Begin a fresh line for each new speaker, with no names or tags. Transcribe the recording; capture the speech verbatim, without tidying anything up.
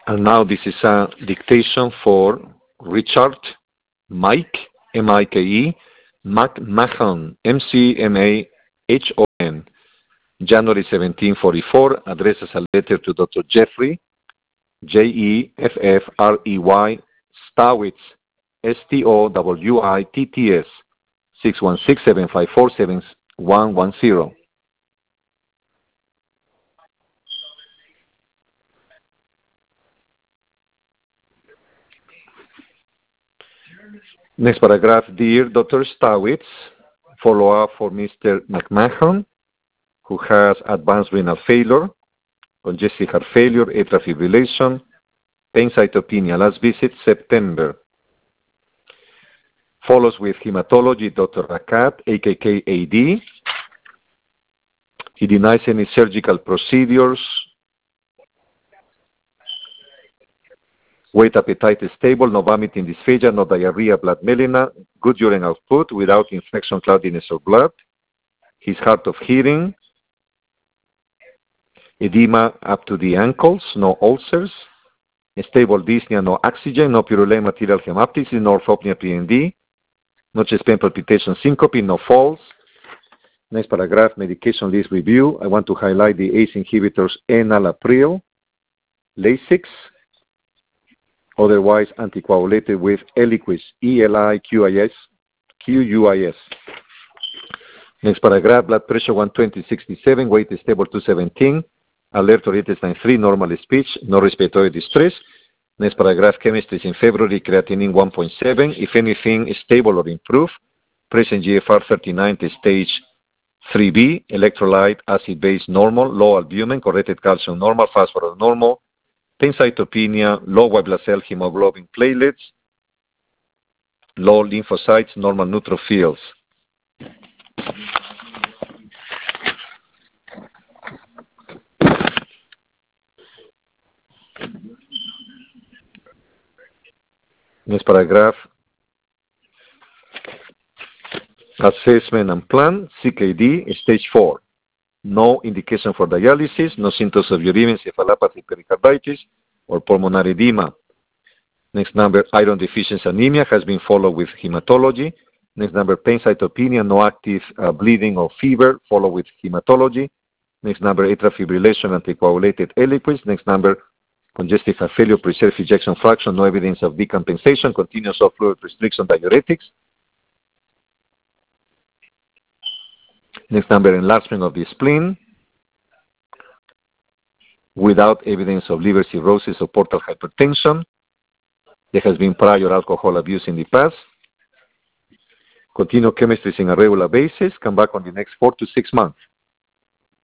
And now this is a dictation for Richard Mike, M I K E, McMahon, M C M A H O N, January seventeen forty-four, addresses a letter to Doctor Jeffrey, J E F F R E Y, Stowitz, S T O W I T T S, six one six, seven five four, seven one one zero. Next paragraph. Dear Doctor Stowitz, follow-up for Mister McMahon, who has advanced renal failure, congestive heart failure, atrial fibrillation, pancytopenia. Last visit, September. Follows with hematology, Doctor Rakat, A K K A D. He denies any surgical procedures. Weight, appetite is stable, no vomiting, dysphagia, no diarrhea, blood melena, good urine output without infection, cloudiness, or blood. He's hard of hearing. Edema up to the ankles, no ulcers. Stable dyspnea, no oxygen, no purulent material hemoptysis, no orthopnea P N D. No chest pain, palpitation, syncope, no falls. Next paragraph, medication list review. I want to highlight the A C E inhibitors enalapril, Lasix, otherwise anticoagulated with Eliquis, E L I Q I S, Q U I S. Next paragraph, blood pressure one twenty sixty-seven, weight is stable two seventeen, alert or intestine three, normal speech, no respiratory distress. Next paragraph, chemistry is in February, creatinine one point seven, if anything is stable or improved. Present G F R thirty-nine to stage three B, electrolyte, acid base normal, low albumin, corrected calcium normal, phosphorus normal, pancytopenia, low white blood cell hemoglobin platelets, low lymphocytes, normal neutrophils. Next paragraph, assessment and plan, C K D, stage four. No indication for dialysis, no symptoms of uremic encephalopathy, pericarditis, or pulmonary edema. Next number, iron deficiency anemia has been followed with hematology. Next number, pancytopenia, no active uh, bleeding or fever, followed with hematology. Next number, atrial fibrillation, anticoagulated Eliquis. Next number, congestive heart failure, preserved ejection fraction, no evidence of decompensation, continuous of fluid restriction, diuretics. Next number, enlargement of the spleen without evidence of liver cirrhosis or portal hypertension. There has been prior alcohol abuse in the past. Continue chemistry on a regular basis. Come back on the next four to six months.